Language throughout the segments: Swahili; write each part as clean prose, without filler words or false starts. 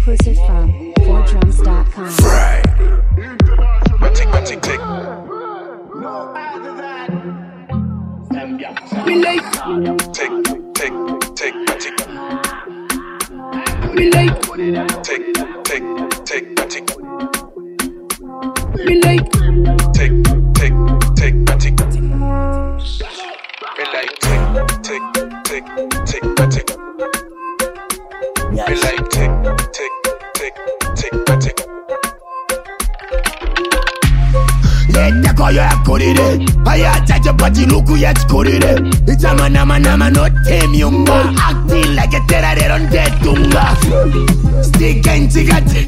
Exclusive from 4drums.com. Friday. Tick. Relate. Tick. Relate. Tick. Relate. Tick. Let go ya korire aya jaja bati luku ya korire itama nama no temiumba acting like a terror on detunga stick and tigate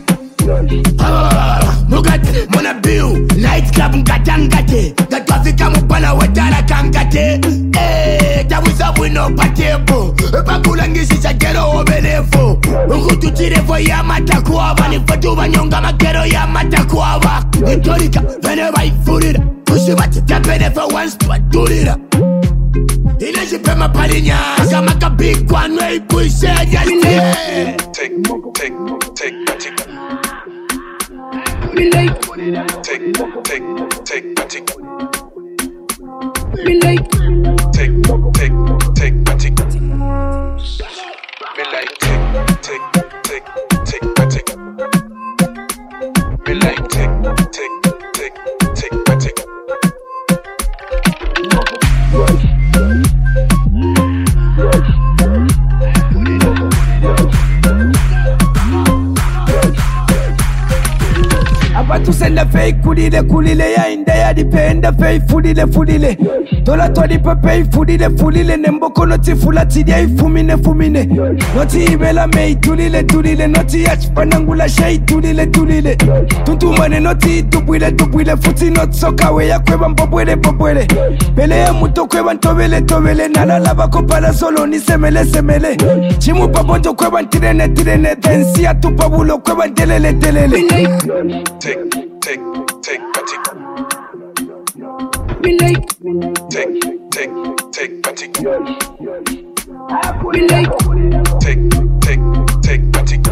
mugate mona bill night club ngajangate gatwafika mupana watara kangate tawiza wino patebo bakula ngisisa gero obelevo ukututirevo ya matakuava nifatu banyonga magero ya matakuava itorika vene vaifurira kusivatitapene once twadurira inajipema palinya kama kabikwanwe ipuisejalité Tick. Relate. Tick. Relate. Abatusenda fake kulile ya inda ya dipenda fake fulile tola todi pepe fulile nemboko noti fulati dia ifumine noti ibela mei tulile noti yachpanangula shei tulile tuntumane noti tupwile futi not sokawe ya kweba mbobwele pele ya muto kweba ntobele nalala bako para solo ni semele chimu paponjo kweba ntirene densi ya tupabulo kweba ntelele Tick. Relate. Tick. Relate. Tick.